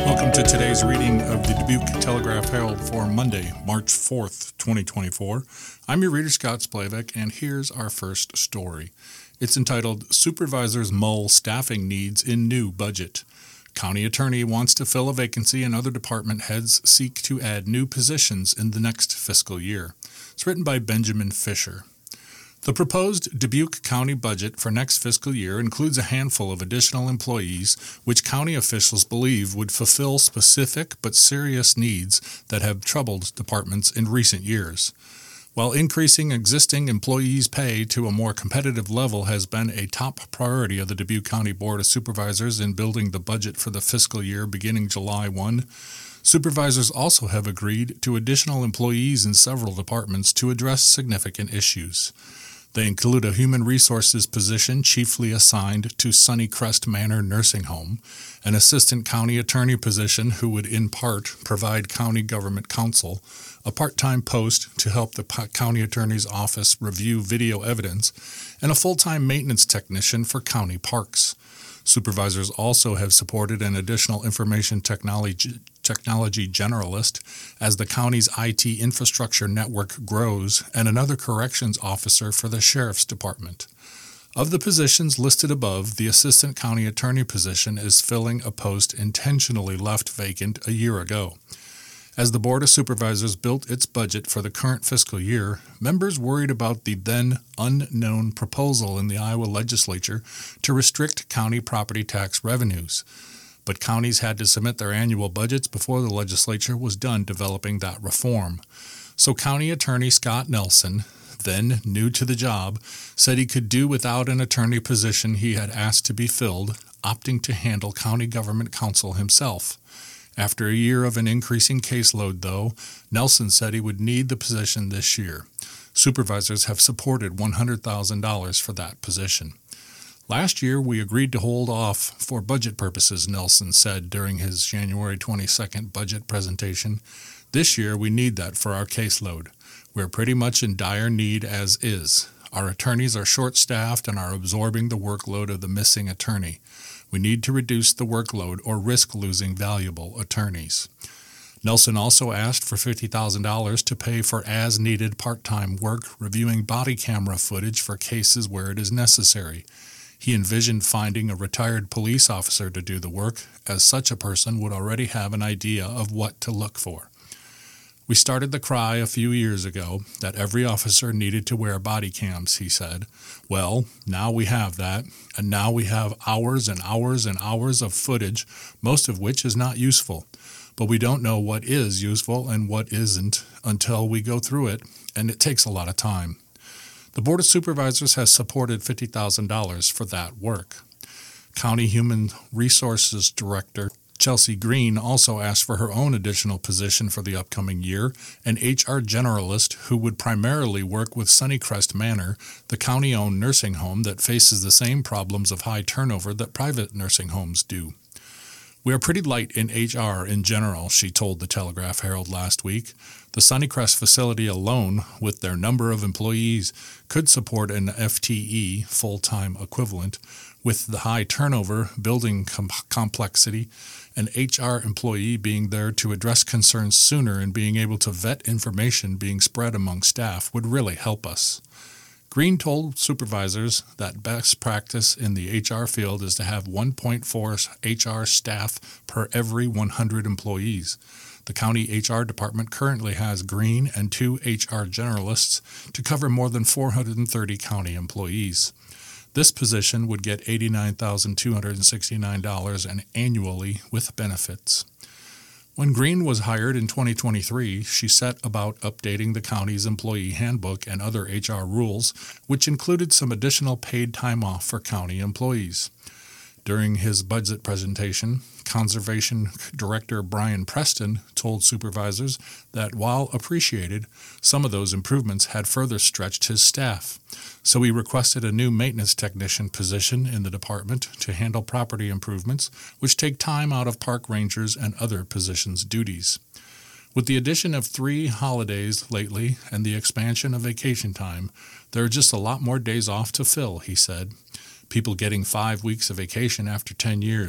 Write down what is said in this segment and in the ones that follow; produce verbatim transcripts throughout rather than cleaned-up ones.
Welcome to today's reading of the Dubuque Telegraph-Herald for Monday, March fourth, twenty twenty-four. I'm your reader, Scott Splavek, and here's our first story. It's entitled, Supervisors Mull Staffing Needs in New Budget. County Attorney wants to fill a vacancy and other department heads seek to add new positions in the next fiscal year. It's written by Benjamin Fisher. The proposed Dubuque County budget for next fiscal year includes a handful of additional employees which county officials believe would fulfill specific but serious needs that have troubled departments in recent years. While increasing existing employees' pay to a more competitive level has been a top priority of the Dubuque County Board of Supervisors in building the budget for the fiscal year beginning July first, supervisors also have agreed to additional employees in several departments to address significant issues. They include a human resources position chiefly assigned to Sunnycrest Manor Nursing Home, an assistant county attorney position who would in part provide county government counsel, a part-time post to help the county attorney's office review video evidence, and a full-time maintenance technician for county parks. Supervisors also have supported an additional information technology technology generalist as the county's I T infrastructure network grows, and another corrections officer for the sheriff's department. Of the positions listed above, the assistant county attorney position is filling a post intentionally left vacant a year ago. As the Board of Supervisors built its budget for the current fiscal year, members worried about the then unknown proposal in the Iowa legislature to restrict county property tax revenues. But counties had to submit their annual budgets before the legislature was done developing that reform. So County Attorney Scott Nelson, then new to the job, said he could do without an attorney position he had asked to be filled, opting to handle county government counsel himself. After a year of an increasing caseload, though, Nelson said he would need the position this year. Supervisors have supported one hundred thousand dollars for that position. Last year, we agreed to hold off for budget purposes, Nelson said during his January twenty-second budget presentation. This year, we need that for our caseload. We're pretty much in dire need as is. Our attorneys are short-staffed and are absorbing the workload of the missing attorney. We need to reduce the workload or risk losing valuable attorneys. Nelson also asked for fifty thousand dollars to pay for as-needed part-time work reviewing body camera footage for cases where it is necessary. He envisioned finding a retired police officer to do the work, as such a person would already have an idea of what to look for. We started the cry a few years ago that every officer needed to wear body cams, he said. Well, now we have that, and now we have hours and hours and hours of footage, most of which is not useful. But we don't know what is useful and what isn't until we go through it, and it takes a lot of time. The Board of Supervisors has supported fifty thousand dollars for that work. County Human Resources Director Chelsea Green also asked for her own additional position for the upcoming year, an H R generalist who would primarily work with Sunnycrest Manor, the county-owned nursing home that faces the same problems of high turnover that private nursing homes do. We are pretty light in H R in general, she told the Telegraph-Herald last week. The Sunnycrest facility alone, with their number of employees, could support an F T E, full-time equivalent. With the high turnover, building com- complexity, an H R employee being there to address concerns sooner and being able to vet information being spread among staff would really help us. Green told supervisors that best practice in the H R field is to have one point four H R staff per every one hundred employees. The county H R department currently has Green and two H R generalists to cover more than four hundred thirty county employees. This position would get eighty-nine thousand two hundred sixty-nine dollars annually with benefits. When Green was hired in twenty twenty-three, she set about updating the county's employee handbook and other H R rules, which included some additional paid time off for county employees. During his budget presentation, Conservation Director Brian Preston told supervisors that while appreciated, some of those improvements had further stretched his staff. So he requested a new maintenance technician position in the department to handle property improvements, which take time out of park rangers and other positions' duties. With the addition of three holidays lately and the expansion of vacation time, there are just a lot more days off to fill, he said. People getting five weeks of vacation after ten years,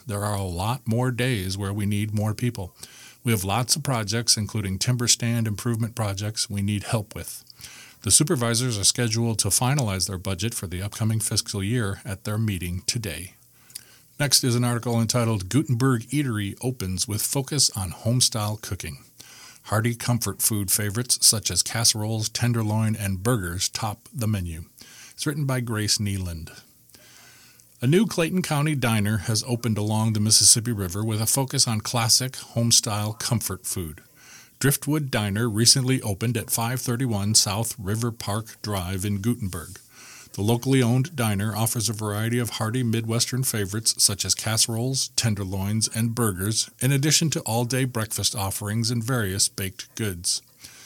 there are a lot more days where we need more people. We have lots of projects, including timber stand improvement projects we need help with. The supervisors are scheduled to finalize their budget for the upcoming fiscal year at their meeting today. Next is an article entitled Gutenberg Eatery Opens with Focus on Homestyle Cooking. Hearty comfort food favorites such as casseroles, tenderloin, and burgers top the menu. It's written by Grace Neeland. A new Clayton County diner has opened along the Mississippi River with a focus on classic homestyle comfort food. Driftwood Diner recently opened at five thirty-one South River Park Drive in Gutenberg. The locally owned diner offers a variety of hearty Midwestern favorites such as casseroles, tenderloins, and burgers, in addition to all-day breakfast offerings and various baked goods.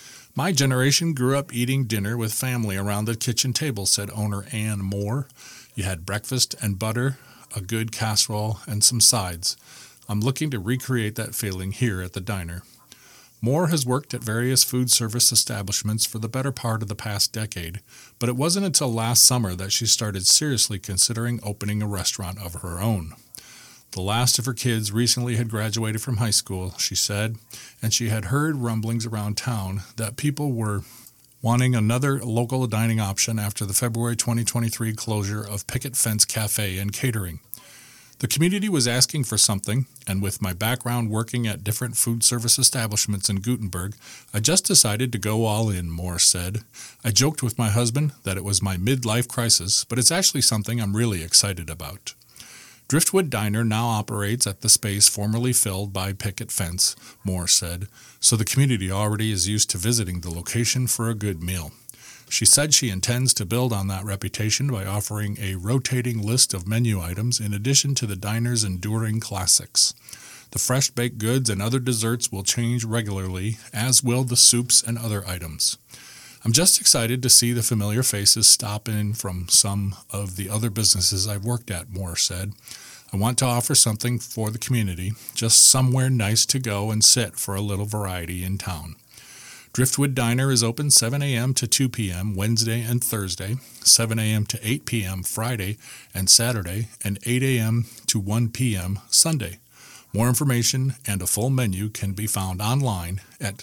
My generation grew up eating dinner with family around the kitchen table, said owner Ann Moore. You had breakfast and butter, a good casserole, and some sides. I'm looking to recreate that feeling here at the diner. Moore has worked at various food service establishments for the better part of the past decade, but it wasn't until last summer that she started seriously considering opening a restaurant of her own. The last of her kids recently had graduated from high school, she said, and she had heard rumblings around town that people were wanting another local dining option after the February twenty twenty-three closure of Picket Fence Cafe and Catering. The community was asking for something, and with my background working at different food service establishments in Gutenberg, I just decided to go all in, Moore said. I joked with my husband that it was my midlife crisis, but it's actually something I'm really excited about. Driftwood Diner now operates at the space formerly filled by Picket Fence, Moore said, so the community already is used to visiting the location for a good meal. She said she intends to build on that reputation by offering a rotating list of menu items in addition to the diner's enduring classics. The fresh baked goods and other desserts will change regularly, as will the soups and other items. I'm just excited to see the familiar faces stop in from some of the other businesses I've worked at, Moore said. I want to offer something for the community, just somewhere nice to go and sit for a little variety in town. Driftwood Diner is open seven a.m. to two p.m. Wednesday and Thursday, seven a.m. to eight p.m. Friday and Saturday, and eight a.m. to one p.m. Sunday. More information and a full menu can be found online at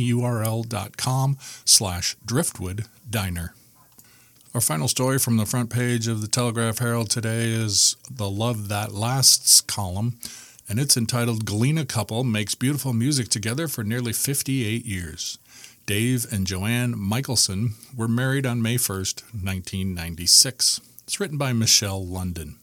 tinyurl.com slash driftwood diner. Our final story from the front page of the Telegraph Herald today is the Love That Lasts column, and it's entitled Galena Couple Makes Beautiful Music Together for Nearly fifty-eight Years. Dave and Joanne Michelson were married on May first, nineteen ninety-six. It's written by Michelle London.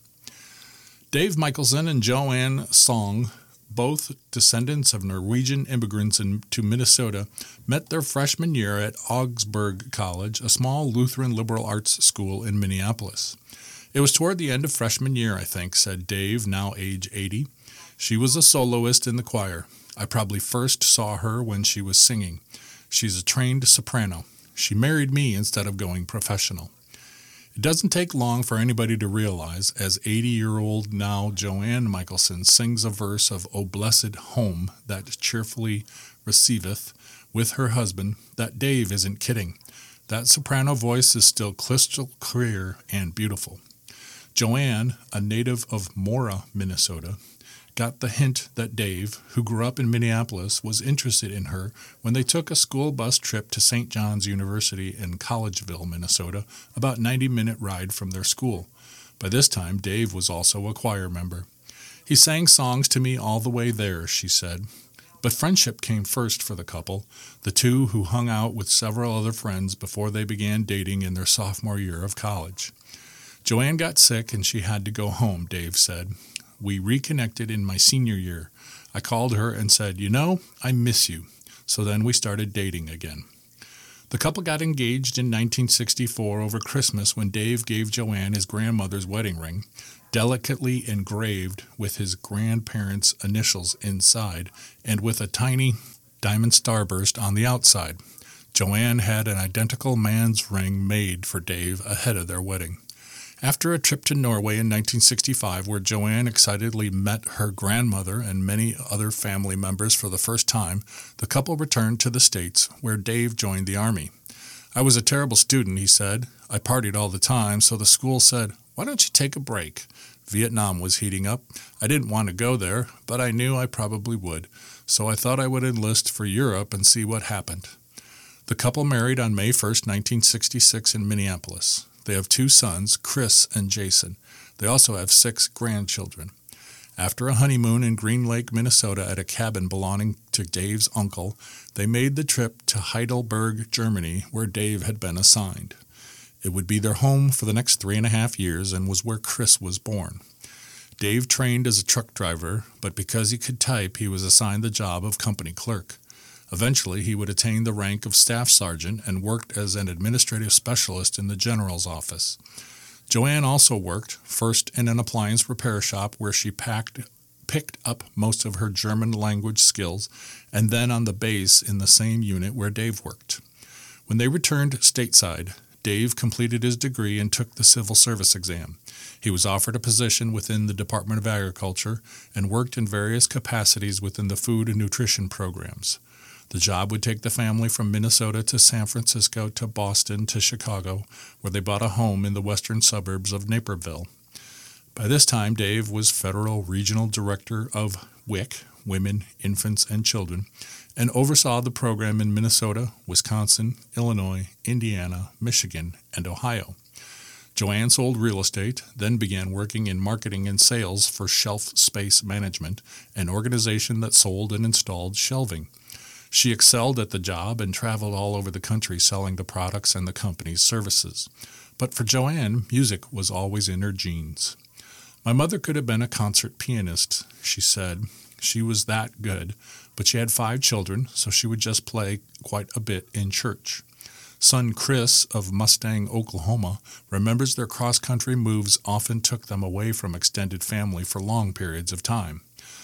Dave Michelson and Joanne Song, both descendants of Norwegian immigrants in, to Minnesota, met their freshman year at Augsburg College, a small Lutheran liberal arts school in Minneapolis. It was toward the end of freshman year, I think, said Dave, now age eighty. She was a soloist in the choir. I probably first saw her when she was singing. She's a trained soprano. She married me instead of going professional. It doesn't take long for anybody to realize, as eighty-year-old now Joanne Michelson sings a verse of O Blessed Home that cheerfully receiveth with her husband, that Dave isn't kidding. That soprano voice is still crystal clear and beautiful. Joanne, a native of Mora, Minnesota, got the hint that Dave, who grew up in Minneapolis, was interested in her when they took a school bus trip to Saint John's University in Collegeville, Minnesota, about a ninety-minute ride from their school. By this time, Dave was also a choir member. He sang songs to me all the way there, she said. But friendship came first for the couple, the two who hung out with several other friends before they began dating in their sophomore year of college. Joanne got sick and she had to go home, Dave said. We reconnected in my senior year. I called her and said, you know, I miss you. So then we started dating again. The couple got engaged in nineteen sixty-four over Christmas when Dave gave Joanne his grandmother's wedding ring, delicately engraved with his grandparents' initials inside and with a tiny diamond starburst on the outside. Joanne had an identical man's ring made for Dave ahead of their wedding. After a trip to Norway in nineteen sixty-five, where Joanne excitedly met her grandmother and many other family members for the first time, the couple returned to the States, where Dave joined the Army. I was a terrible student, he said. I partied all the time, so the school said, why don't you take a break? Vietnam was heating up. I didn't want to go there, but I knew I probably would, so I thought I would enlist for Europe and see what happened. The couple married on May first, nineteen sixty-six in Minneapolis. They have two sons, Chris and Jason. They also have six grandchildren. After a honeymoon in Green Lake, Minnesota at a cabin belonging to Dave's uncle, they made the trip to Heidelberg, Germany, where Dave had been assigned. It would be their home for the next three and a half years and was where Chris was born. Dave trained as a truck driver, but because he could type, he was assigned the job of company clerk. Eventually, he would attain the rank of staff sergeant and worked as an administrative specialist in the general's office. Joanne also worked, first in an appliance repair shop where she packed, picked up most of her German language skills, and then on the base in the same unit where Dave worked. When they returned stateside, Dave completed his degree and took the civil service exam. He was offered a position within the Department of Agriculture and worked in various capacities within the food and nutrition programs. The job would take the family from Minnesota to San Francisco to Boston to Chicago, where they bought a home in the western suburbs of Naperville. By this time, Dave was Federal Regional Director of W I C, Women, Infants, and Children, and oversaw the program in Minnesota, Wisconsin, Illinois, Indiana, Michigan, and Ohio. Joanne sold real estate, then began working in marketing and sales for Shelf Space Management, an organization that sold and installed shelving. She excelled at the job and traveled all over the country selling the products and the company's services. But for Joanne, music was always in her genes. My mother could have been a concert pianist, she said. She was that good, but she had five children, so she would just play quite a bit in church. Son Chris of Mustang, Oklahoma, remembers their cross-country moves often took them away from extended family for long periods of time.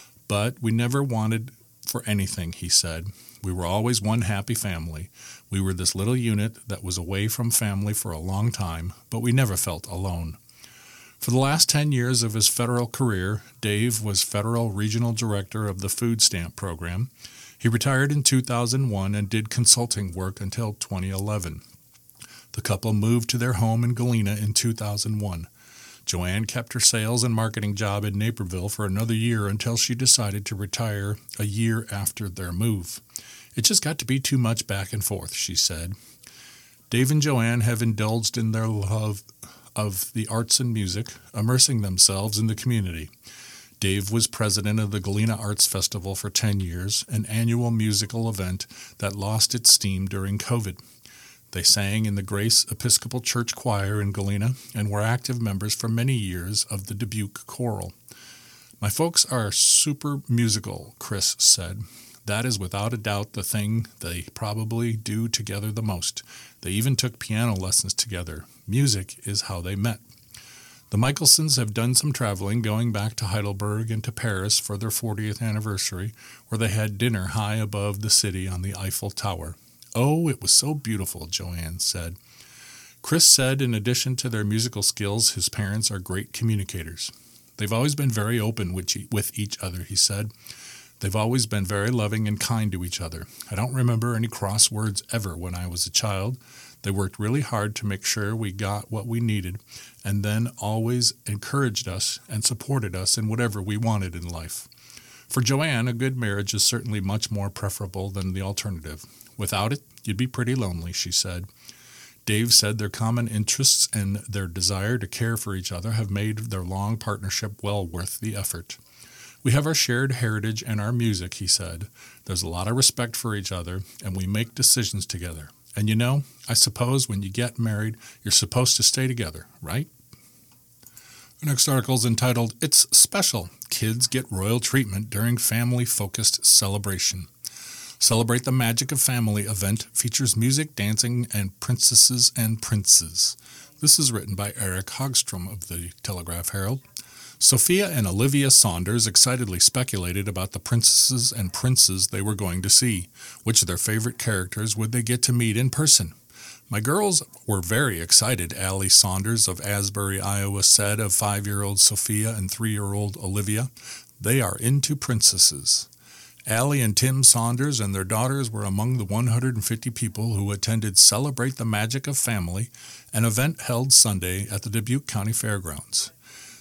But we never wanted for anything, he said. We were always one happy family. We were this little unit that was away from family for a long time, but we never felt alone. For the last ten years of his federal career, Dave was Federal Regional Director of the Food Stamp Program. He retired in two thousand one and did consulting work until twenty eleven. The couple moved to their home in Galena in two thousand one. Joanne kept her sales and marketing job in Naperville for another year until she decided to retire a year after their move. It just got to be too much back and forth, she said. Dave and Joanne have indulged in their love of the arts and music, immersing themselves in the community. Dave was president of the Galena Arts Festival for ten years, an annual musical event that lost its steam during COVID. They sang in the Grace Episcopal Church Choir in Galena and were active members for many years of the Dubuque Choral. My folks are super musical, Chris said. That is without a doubt the thing they probably do together the most. They even took piano lessons together. Music is how they met. The Michelsons have done some traveling, going back to Heidelberg and to Paris for their fortieth anniversary, where they had dinner high above the city on the Eiffel Tower. Oh, it was so beautiful, Joanne said. Chris said in addition to their musical skills, his parents are great communicators. They've always been very open with each other, he said. They've always been very loving and kind to each other. I don't remember any cross words ever when I was a child. They worked really hard to make sure we got what we needed, and then always encouraged us and supported us in whatever we wanted in life. For Joanne, a good marriage is certainly much more preferable than the alternative. Without it, you'd be pretty lonely, she said. Dave said their common interests and their desire to care for each other have made their long partnership well worth the effort. We have our shared heritage and our music, he said. There's a lot of respect for each other, and we make decisions together. And you know, I suppose when you get married, you're supposed to stay together, right? The next article is entitled, It's Special. Kids Get Royal Treatment During Family-Focused Celebration. Celebrate the Magic of Family event features music, dancing, and princesses and princes. This is written by Eric Hogstrom of the Telegraph Herald. Sophia and Olivia Saunders excitedly speculated about the princesses and princes they were going to see. Which of their favorite characters would they get to meet in person? My girls were very excited, Allie Saunders of Asbury, Iowa, said of five-year-old Sophia and three-year-old Olivia. They are into princesses. Allie and Tim Saunders and their daughters were among the one hundred fifty people who attended Celebrate the Magic of Family, an event held Sunday at the Dubuque County Fairgrounds.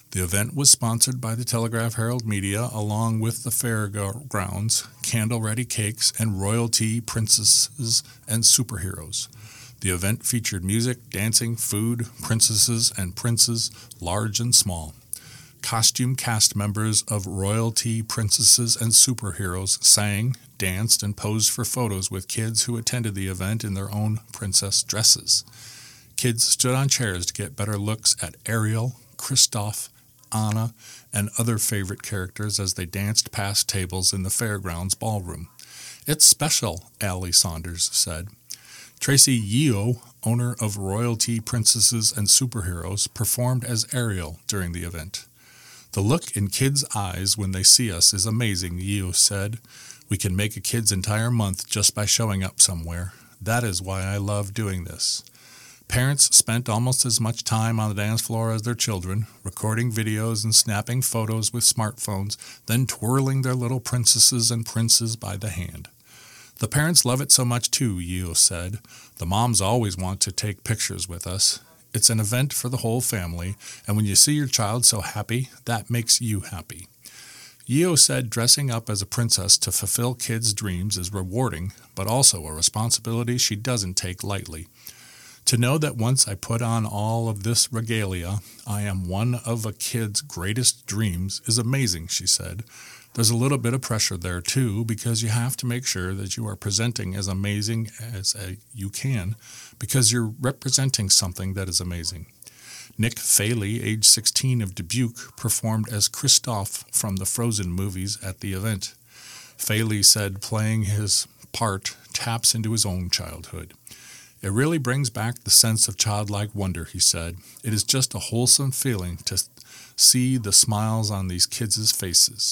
The event was sponsored by the Telegraph Herald Media along with the fairgrounds, candle-ready cakes, and royalty princesses and superheroes. The event featured music, dancing, food, princesses and princes, large and small. Costume cast members of royalty princesses and superheroes sang, danced, and posed for photos with kids who attended the event in their own princess dresses. Kids stood on chairs to get better looks at Ariel, Kristoff, Anna, and other favorite characters as they danced past tables in the fairgrounds ballroom. "It's special," Allie Saunders said. Tracy Yeo, owner of Royalty Princesses and Superheroes, performed as Ariel during the event. "The look in kids' eyes when they see us is amazing," Yeo said. "We can make a kid's entire month just by showing up somewhere. That is why I love doing this." Parents spent almost as much time on the dance floor as their children, recording videos and snapping photos with smartphones, then twirling their little princesses and princes by the hand. "The parents love it so much too," Yeo said. "The moms always want to take pictures with us. It's an event for the whole family, and when you see your child so happy, that makes you happy." Yeo said dressing up as a princess to fulfill kids' dreams is rewarding, but also a responsibility she doesn't take lightly. "To know that once I put on all of this regalia, I am one of a kid's greatest dreams is amazing," she said. "There's a little bit of pressure there, too, because you have to make sure that you are presenting as amazing as a, you can, because you're representing something that is amazing." Nick Faley, age sixteen, of Dubuque, performed as Kristoff from the Frozen movies at the event. Faley said playing his part taps into his own childhood. "It really brings back the sense of childlike wonder," he said. "It is just a wholesome feeling to see the smiles on these kids' faces."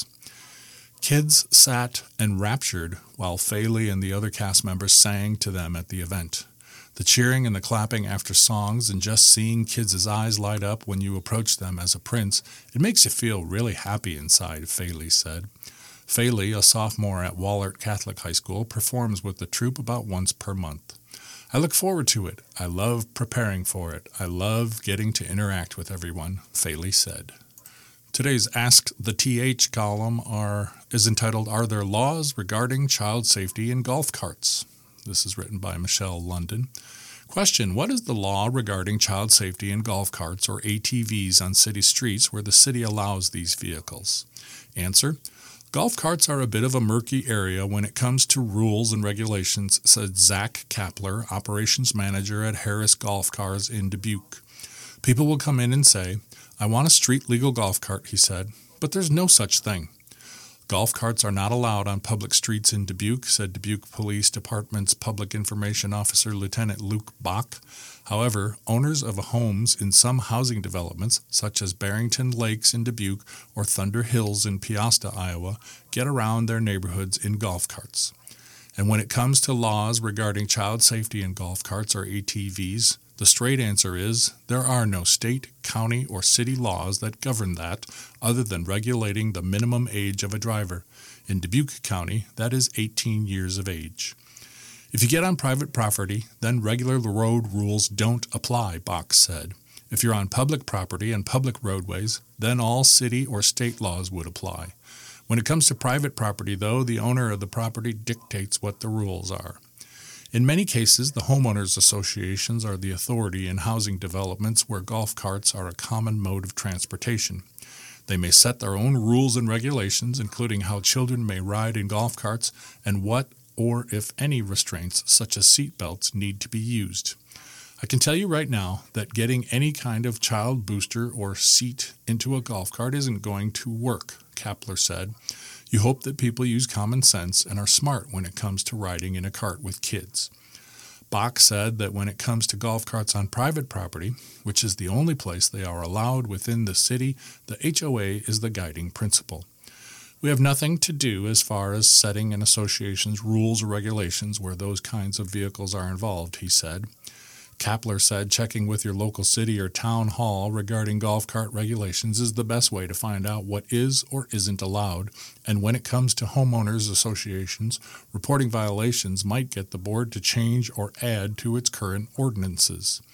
Kids sat enraptured while Faley and the other cast members sang to them at the event. The cheering and the clapping after songs and just seeing kids' eyes light up when you approach them as a prince, it makes you feel really happy inside, Faley said. Faley, a sophomore at Wahlert Catholic High School, performs with the troupe about once per month. "I look forward to it. I love preparing for it. I love getting to interact with everyone," Faley said. Today's Ask the T H column are, is entitled, "Are There Laws Regarding Child Safety in Golf Carts?" This is written by Michelle London. Question: What is the law regarding child safety in golf carts or A T Vs on city streets where the city allows these vehicles? Answer: Golf carts are a bit of a murky area when it comes to rules and regulations, said Zach Kapler, operations manager at Harris Golf Cars in Dubuque. People will come in and say, "I want a street-legal golf cart," he said, "but there's no such thing." Golf carts are not allowed on public streets in Dubuque, said Dubuque Police Department's Public Information Officer Lieutenant Luke Bach. However, owners of homes in some housing developments, such as Barrington Lakes in Dubuque or Thunder Hills in Peosta, Iowa, get around their neighborhoods in golf carts. And when it comes to laws regarding child safety in golf carts or A T Vs, the straight answer is there are no state, county, or city laws that govern that other than regulating the minimum age of a driver. In Dubuque County, that is eighteen years of age. If you get on private property, then regular road rules don't apply, Box said. If you're on public property and public roadways, then all city or state laws would apply. When it comes to private property, though, the owner of the property dictates what the rules are. In many cases, the homeowners associations are the authority in housing developments where golf carts are a common mode of transportation. They may set their own rules and regulations, including how children may ride in golf carts and what or if any restraints, such as seat belts, need to be used. I can tell you right now that getting any kind of child booster or seat into a golf cart isn't going to work, Kapler said. You hope that people use common sense and are smart when it comes to riding in a cart with kids. Bach said that when it comes to golf carts on private property, which is the only place they are allowed within the city, the H O A is the guiding principle. We have nothing to do as far as setting an association's rules or regulations where those kinds of vehicles are involved, he said. Kapler said checking with your local city or town hall regarding golf cart regulations is the best way to find out what is or isn't allowed, and when it comes to homeowners associations, reporting violations might get the board to change or add to its current ordinances.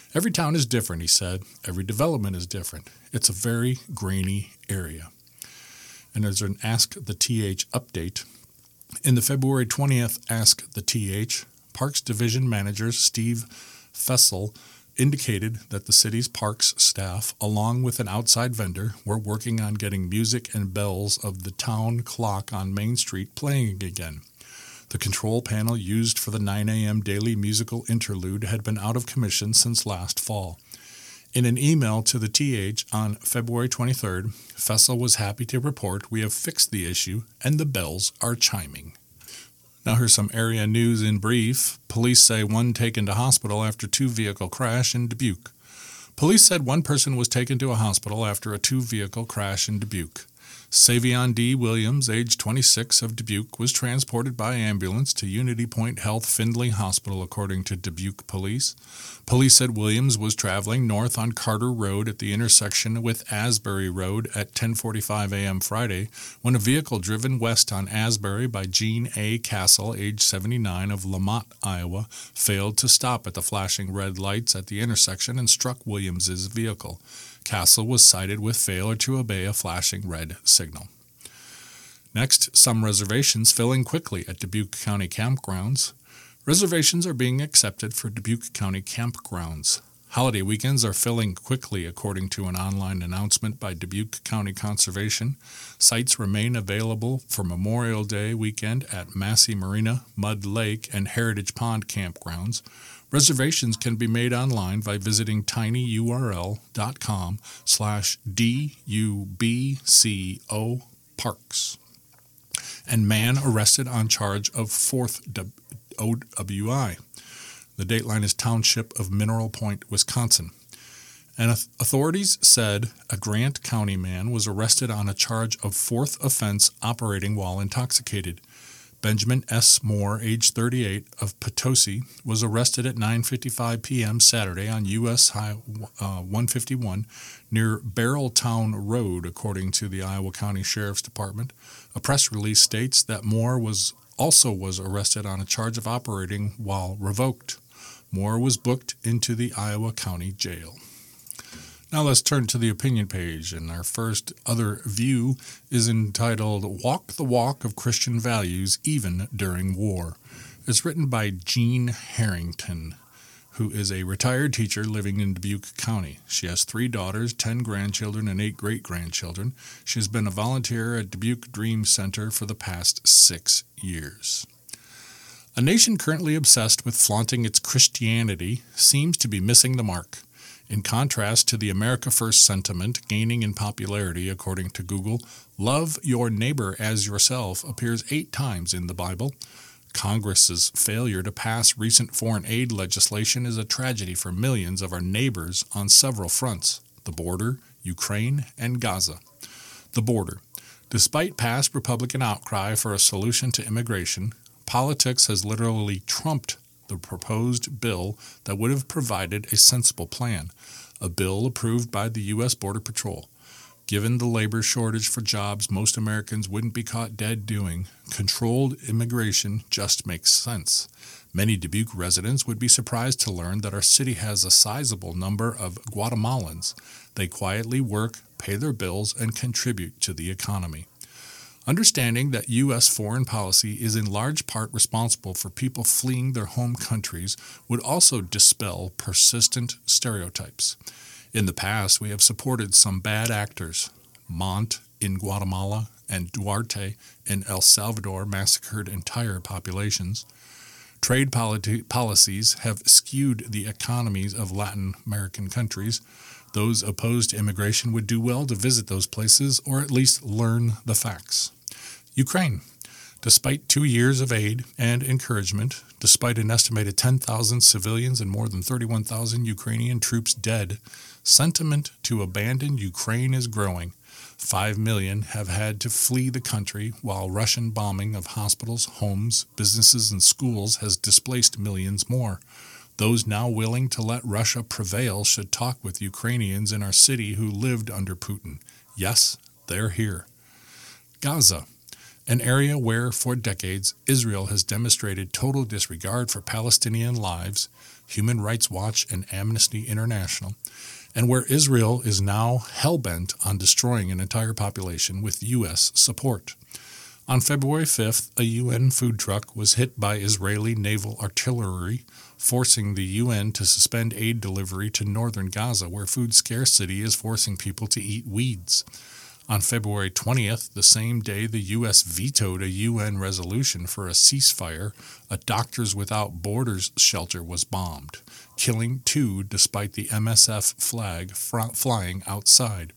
Every town is different, he said. Every development is different. It's a very grainy area. And there's an Ask the T H update. In the February twentieth Ask the T H, Parks Division Manager Steve Fessel indicated that the city's parks staff, along with an outside vendor, were working on getting music and bells of the town clock on Main Street playing again. The control panel used for the nine a.m. daily musical interlude had been out of commission since last fall. In an email to the T H on February twenty-third, Fessel was happy to report we have fixed the issue and the bells are chiming. Now here's some area news in brief. Police say one taken to hospital after two-vehicle crash in Dubuque. Police said one person was taken to a hospital after a two-vehicle crash in Dubuque. Savion D. Williams, age twenty-six, of Dubuque, was transported by ambulance to Unity Point Health Findlay Hospital, according to Dubuque police. Police said Williams was traveling north on Carter Road at the intersection with Asbury Road at ten forty-five a.m. Friday when a vehicle driven west on Asbury by Gene A. Castle, age seventy-nine, of Lamont, Iowa, failed to stop at the flashing red lights at the intersection and struck Williams's vehicle. Castle was cited with failure to obey a flashing red signal. Next, some reservations filling quickly at Dubuque County campgrounds. Reservations are being accepted for Dubuque County campgrounds. Holiday weekends are filling quickly, according to an online announcement by Dubuque County Conservation. Sites remain available for Memorial Day weekend at Massey Marina, Mud Lake, and Heritage Pond campgrounds. Reservations can be made online by visiting tinyurl.com slash D-U-B-C-O parks. And man arrested on charge of fourth O W I. The dateline is Township of Mineral Point, Wisconsin. And authorities said a Grant County man was arrested on a charge of fourth offense operating while intoxicated. Benjamin S. Moore, age thirty-eight, of Potosi, was arrested at nine fifty-five p.m. Saturday on U S High uh, one fifty-one near Barreltown Road, according to the Iowa County Sheriff's Department. A press release states that Moore was also was arrested on a charge of operating while revoked. Moore was booked into the Iowa County Jail. Now let's turn to the opinion page, and our first other view is entitled Walk the Walk of Christian Values Even During War. It's written by Jean Harrington, who is a retired teacher living in Dubuque County. She has three daughters, ten grandchildren, and eight great-grandchildren. She has been a volunteer at Dubuque Dream Center for the past six years. A nation currently obsessed with flaunting its Christianity seems to be missing the mark. In contrast to the America First sentiment gaining in popularity, according to Google, love your neighbor as yourself appears eight times in the Bible. Congress's failure to pass recent foreign aid legislation is a tragedy for millions of our neighbors on several fronts: the border, Ukraine, and Gaza. The border. Despite past Republican outcry for a solution to immigration, politics has literally trumped the proposed bill that would have provided a sensible plan, a bill approved by the U S Border Patrol. Given the labor shortage for jobs most Americans wouldn't be caught dead doing, controlled immigration just makes sense. Many Dubuque residents would be surprised to learn that our city has a sizable number of Guatemalans. They quietly work, pay their bills, and contribute to the economy. Understanding that U S foreign policy is in large part responsible for people fleeing their home countries would also dispel persistent stereotypes. In the past, we have supported some bad actors. Montt in Guatemala and Duarte in El Salvador massacred entire populations. Trade politi- policies have skewed the economies of Latin American countries. Those opposed to immigration would do well to visit those places or at least learn the facts. Ukraine. Despite two years of aid and encouragement, despite an estimated ten thousand civilians and more than thirty-one thousand Ukrainian troops dead, sentiment to abandon Ukraine is growing. Five million have had to flee the country, while Russian bombing of hospitals, homes, businesses, and schools has displaced millions more. Those now willing to let Russia prevail should talk with Ukrainians in our city who lived under Putin. Yes, they're here. Gaza. an area where, for decades, Israel has demonstrated total disregard for Palestinian lives, Human Rights Watch and Amnesty International, and where Israel is now hell-bent on destroying an entire population with U S support. On February fifth, a U N food truck was hit by Israeli naval artillery, forcing the U N to suspend aid delivery to northern Gaza, where food scarcity is forcing people to eat weeds. On February twentieth, the same day the U S vetoed a U N resolution for a ceasefire, a Doctors Without Borders shelter was bombed, killing two despite the M S F flag fr- flying outside.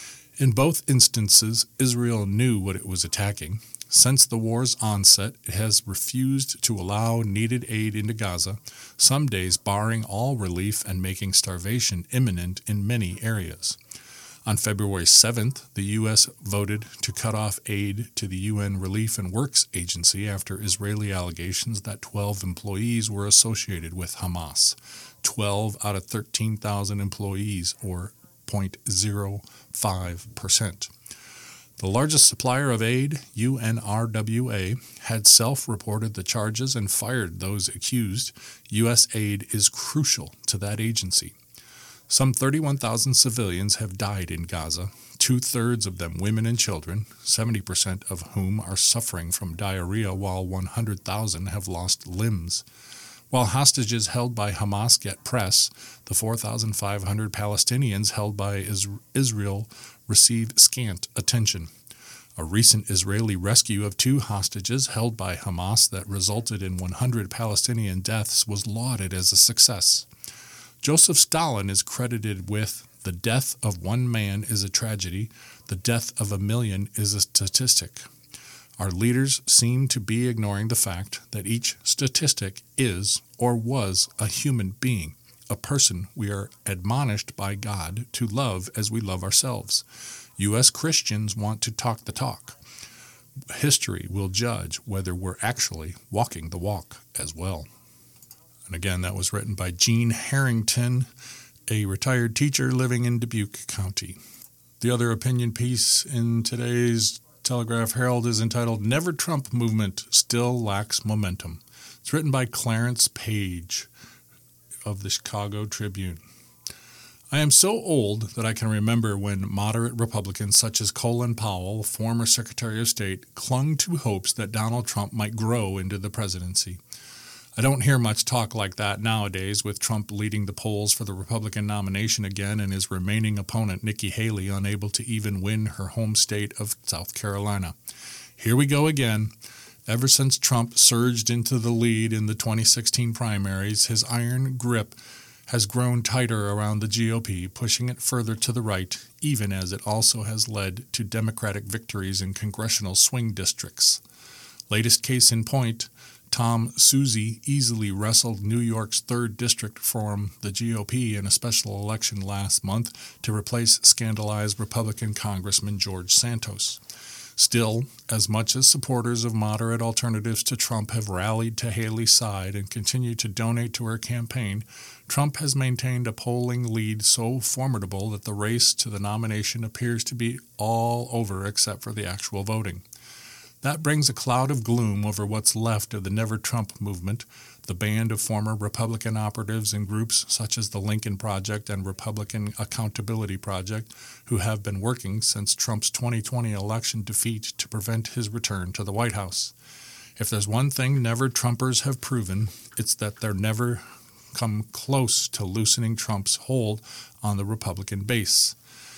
In both instances, Israel knew what it was attacking. Since the war's onset, it has refused to allow needed aid into Gaza, some days barring all relief and making starvation imminent in many areas. On February seventh, the U S voted to cut off aid to the U N Relief and Works Agency after Israeli allegations that twelve employees were associated with Hamas. twelve out of thirteen thousand employees, or zero point zero five percent. The largest supplier of aid, U N R W A, had self-reported the charges and fired those accused. U S aid is crucial to that agency. Some thirty-one thousand civilians have died in Gaza, two-thirds of them women and children, seventy percent of whom are suffering from diarrhea, while one hundred thousand have lost limbs. While hostages held by Hamas get press, the four thousand five hundred Palestinians held by Israel receive scant attention. A recent Israeli rescue of two hostages held by Hamas that resulted in one hundred Palestinian deaths was lauded as a success. Joseph Stalin is credited with, "The death of one man is a tragedy, the death of a million is a statistic." Our leaders seem to be ignoring the fact that each statistic is or was a human being, a person we are admonished by God to love as we love ourselves. U S Christians want to talk the talk. History will judge whether we're actually walking the walk as well. And again, that was written by Gene Harrington, a retired teacher living in Dubuque County. The other opinion piece in today's Telegraph Herald is entitled "Never Trump Movement Still Lacks Momentum." It's written by Clarence Page of the Chicago Tribune. I am so old that I can remember when moderate Republicans such as Colin Powell, former Secretary of State, clung to hopes that Donald Trump might grow into the presidency. I don't hear much talk like that nowadays, with Trump leading the polls for the Republican nomination again and his remaining opponent, Nikki Haley, unable to even win her home state of South Carolina. Here we go again. Ever since Trump surged into the lead in the twenty sixteen primaries, his iron grip has grown tighter around the G O P, pushing it further to the right, even as it also has led to Democratic victories in congressional swing districts. Latest case in point, Tom Suozzi easily wrestled New York's third District from the G O P in a special election last month to replace scandalized Republican Congressman George Santos. Still, as much as supporters of moderate alternatives to Trump have rallied to Haley's side and continue to donate to her campaign, Trump has maintained a polling lead so formidable that the race to the nomination appears to be all over except for the actual voting. That brings a cloud of gloom over what's left of the Never Trump movement, the band of former Republican operatives and groups such as the Lincoln Project and Republican Accountability Project, who have been working since Trump's twenty twenty election defeat to prevent his return to the White House. If there's one thing Never Trumpers have proven, it's that they're never come close to loosening Trump's hold on the Republican base.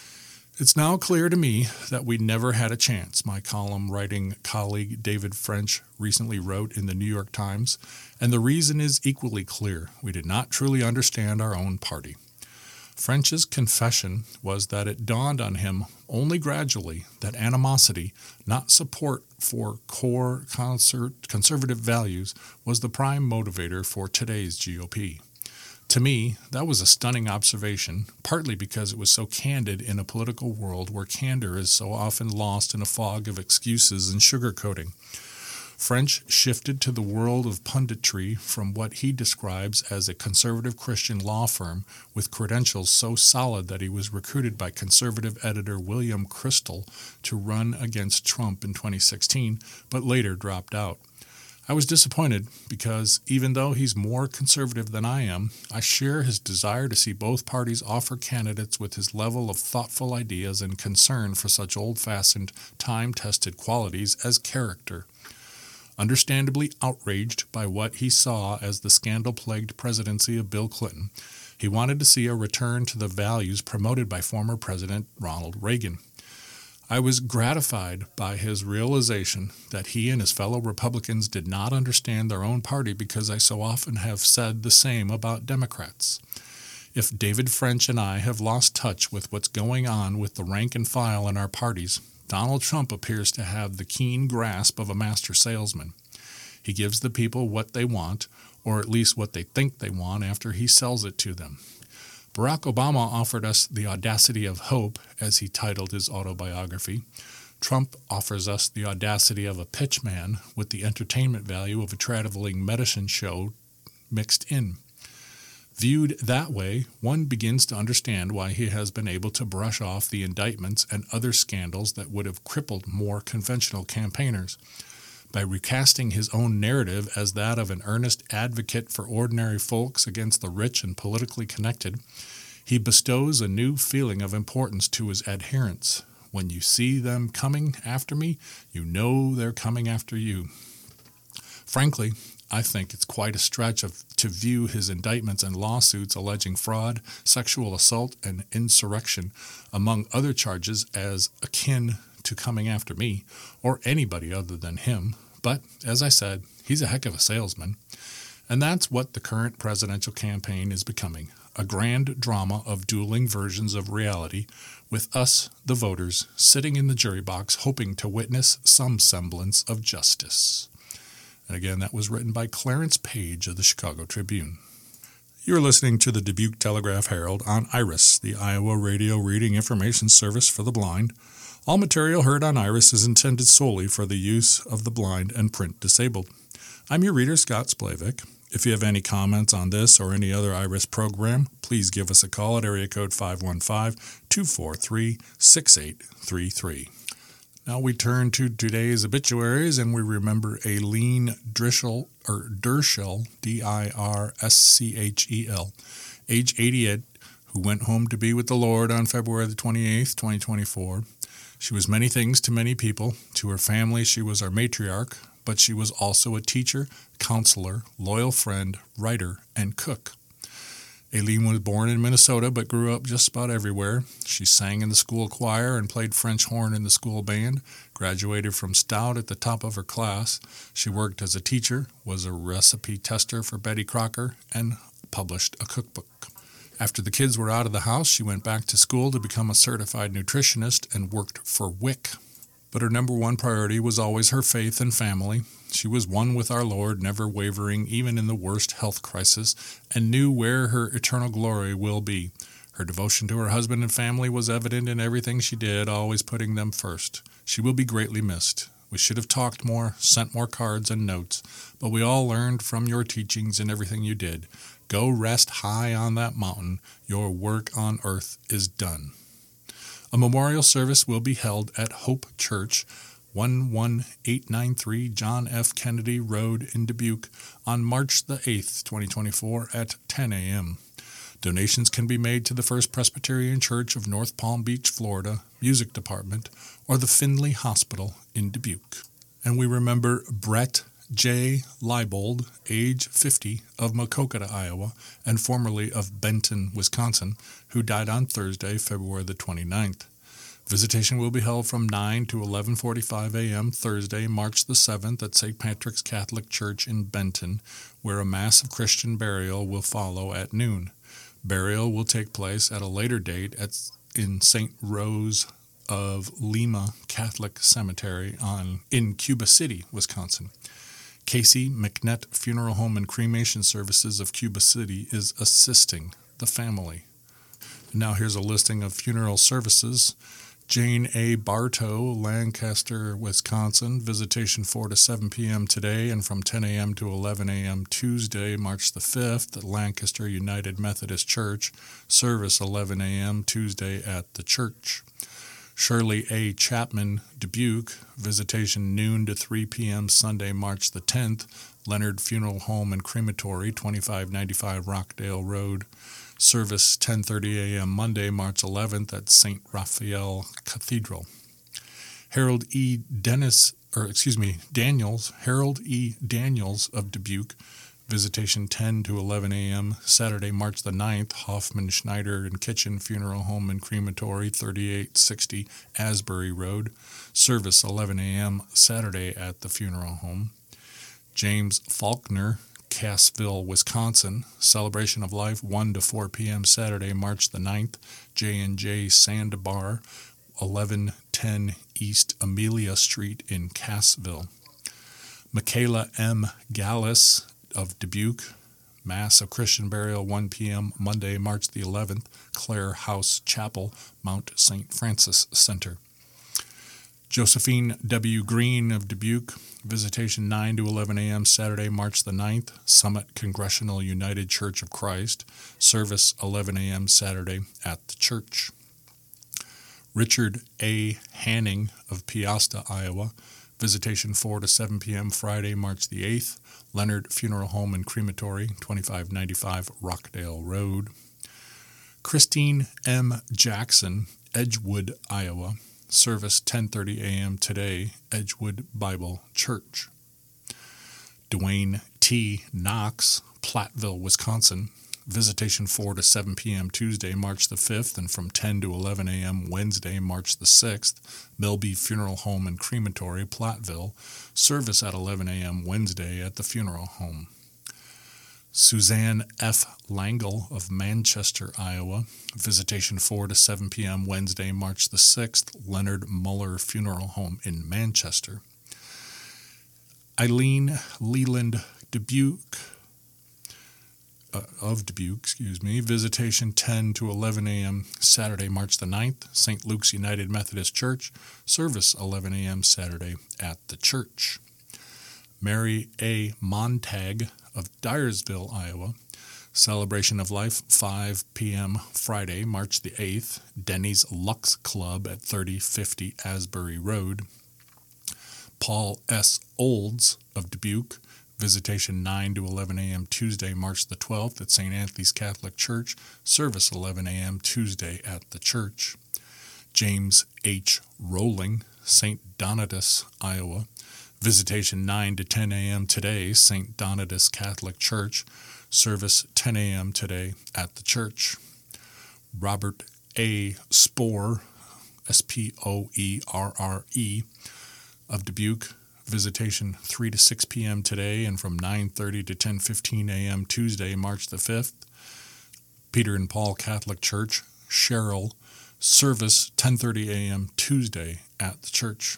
It's now clear to me that we never had a chance, my column-writing colleague David French recently wrote in the New York Times, and the reason is equally clear. We did not truly understand our own party. French's confession was that it dawned on him only gradually that animosity, not support for core concert, conservative values, was the prime motivator for today's G O P. To me, that was a stunning observation, partly because it was so candid in a political world where candor is so often lost in a fog of excuses and sugarcoating. French shifted to the world of punditry from what he describes as a conservative Christian law firm with credentials so solid that he was recruited by conservative editor William Kristol to run against Trump in twenty sixteen, but later dropped out. I was disappointed because even though he's more conservative than I am, I share his desire to see both parties offer candidates with his level of thoughtful ideas and concern for such old-fashioned, time-tested qualities as character. Understandably outraged by what he saw as the scandal-plagued presidency of Bill Clinton, he wanted to see a return to the values promoted by former President Ronald Reagan. I was gratified by his realization that he and his fellow Republicans did not understand their own party because I so often have said the same about Democrats. If David French and I have lost touch with what's going on with the rank and file in our parties, Donald Trump appears to have the keen grasp of a master salesman. He gives the people what they want, or at least what they think they want after he sells it to them. Barack Obama offered us the audacity of hope, as he titled his autobiography. Trump offers us the audacity of a pitchman with the entertainment value of a traveling medicine show mixed in. Viewed that way, one begins to understand why he has been able to brush off the indictments and other scandals that would have crippled more conventional campaigners. By recasting his own narrative as that of an earnest advocate for ordinary folks against the rich and politically connected, he bestows a new feeling of importance to his adherents. When you see them coming after me, you know they're coming after you. Frankly, I think it's quite a stretch of, to view his indictments and lawsuits alleging fraud, sexual assault, and insurrection, among other charges, as akin to coming after me, or anybody other than him. But, as I said, he's a heck of a salesman. And that's what the current presidential campaign is becoming, a grand drama of dueling versions of reality, with us, the voters, sitting in the jury box hoping to witness some semblance of justice. And again, that was written by Clarence Page of the Chicago Tribune. You're listening to the Dubuque Telegraph-Herald on IRIS, the Iowa Radio Reading Information Service for the Blind. All material heard on IRIS is intended solely for the use of the blind and print disabled. I'm your reader, Scott Splavik. If you have any comments on this or any other IRIS program, please give us a call at area code five one five, two four three, six eight three three. Now we turn to today's obituaries, and we remember Aileen Drischel, or Derschel, D I R S C H E L, age eighty-eight, who went home to be with the Lord on February the twenty-eighth, twenty twenty-four. She was many things to many people. To her family, she was our matriarch, but she was also a teacher, counselor, loyal friend, writer, and cook. Aileen was born in Minnesota but grew up just about everywhere. She sang in the school choir and played French horn in the school band, graduated from Stout at the top of her class. She worked as a teacher, was a recipe tester for Betty Crocker, and published a cookbook. After the kids were out of the house, she went back to school to become a certified nutritionist and worked for W I C. But her number one priority was always her faith and family. She was one with our Lord, never wavering even in the worst health crisis, and knew where her eternal glory will be. Her devotion to her husband and family was evident in everything she did, always putting them first. She will be greatly missed. We should have talked more, sent more cards and notes, but we all learned from your teachings and everything you did. Go rest high on that mountain. Your work on earth is done. A memorial service will be held at Hope Church, one one eight nine three John F. Kennedy Road in Dubuque, on March the eighth, twenty twenty-four at ten a.m. Donations can be made to the First Presbyterian Church of North Palm Beach, Florida, Music Department, or the Findlay Hospital in Dubuque. And we remember Brett J. Leibold, age fifty, of Maquoketa, Iowa, and formerly of Benton, Wisconsin, who died on Thursday, February the twenty-ninth. Visitation will be held from nine to eleven forty-five a.m. Thursday, March the seventh at Saint Patrick's Catholic Church in Benton, where a Mass of Christian burial will follow at noon. Burial will take place at a later date at, in Saint Rose of Lima Catholic Cemetery on, in Cuba City, Wisconsin. Casey McNett Funeral Home and Cremation Services of Cuba City is assisting the family. Now here's a listing of funeral services. Jane A. Bartow, Lancaster, Wisconsin. Visitation four to seven p.m. today and from ten a.m. to eleven a.m. Tuesday, March the fifth at Lancaster United Methodist Church. Service eleven a.m. Tuesday at the church. Shirley A. Chapman, Dubuque. Visitation noon to three p.m. Sunday, March the tenth. Leonard Funeral Home and Crematory, twenty-five ninety-five Rockdale Road. Service ten thirty a.m. Monday, March eleventh at Saint Raphael Cathedral. Harold E. Dennis, or excuse me, Daniels, Harold E. Daniels of Dubuque. Visitation ten to eleven a.m. Saturday, March the ninth, Hoffman Schneider and Kitchen Funeral Home and Crematory, thirty-eight sixty Asbury Road. Service eleven a.m. Saturday at the funeral home. James Faulkner, Cassville, Wisconsin. Celebration of Life, one to four p.m. Saturday, March the ninth. J and J Sandbar, eleven ten East Amelia Street in Cassville. Michaela M. Gallus of Dubuque. Mass of Christian Burial, one p.m. Monday, March the eleventh. Clare House Chapel, Mount Saint Francis Center. Josephine W. Green of Dubuque. Visitation nine to eleven a.m. Saturday, March the ninth. Summit Congregational United Church of Christ. Service eleven a.m. Saturday at the church. Richard A. Hanning of Peosta, Iowa. Visitation four to seven p.m. Friday, March the eighth. Leonard Funeral Home and Crematory, twenty-five ninety-five Rockdale Road. Christine M. Jackson, Edgewood, Iowa. Service ten thirty a.m. today, Edgewood Bible Church. Dwayne T. Knox, Platteville, Wisconsin. Visitation four to seven p.m. Tuesday, March the fifth, and from ten to eleven a.m. Wednesday, March the sixth, Milby Funeral Home and Crematory, Platteville. Service at eleven a.m. Wednesday at the funeral home. Suzanne F. Langle of Manchester, Iowa. Visitation four to seven p.m. Wednesday, March the sixth, Leonard Muller Funeral Home in Manchester. Eileen Leland Dubuque, uh, of Dubuque, excuse me. Visitation ten to eleven a.m. Saturday, March the ninth, Saint Luke's United Methodist Church. Service eleven a.m. Saturday at the church. Mary A. Montag of Dyersville, Iowa. Celebration of Life, five p.m. Friday, March the eighth. Denny's Lux Club at thirty fifty Asbury Road. Paul S. Olds of Dubuque. Visitation nine to eleven a.m. Tuesday, March the twelfth at Saint Anthony's Catholic Church. Service eleven a.m. Tuesday at the church. James H. Rowling, Saint Donatus, Iowa. Visitation nine to ten a.m. today, Saint Donatus Catholic Church. Service ten a.m. today at the church. Robert A. Spohr, S P O E R R E, of Dubuque. Visitation three to six p.m. today and from nine thirty to ten fifteen a.m. Tuesday, March the fifth. Peter and Paul Catholic Church, Sherrill. Service ten thirty a.m. Tuesday at the church.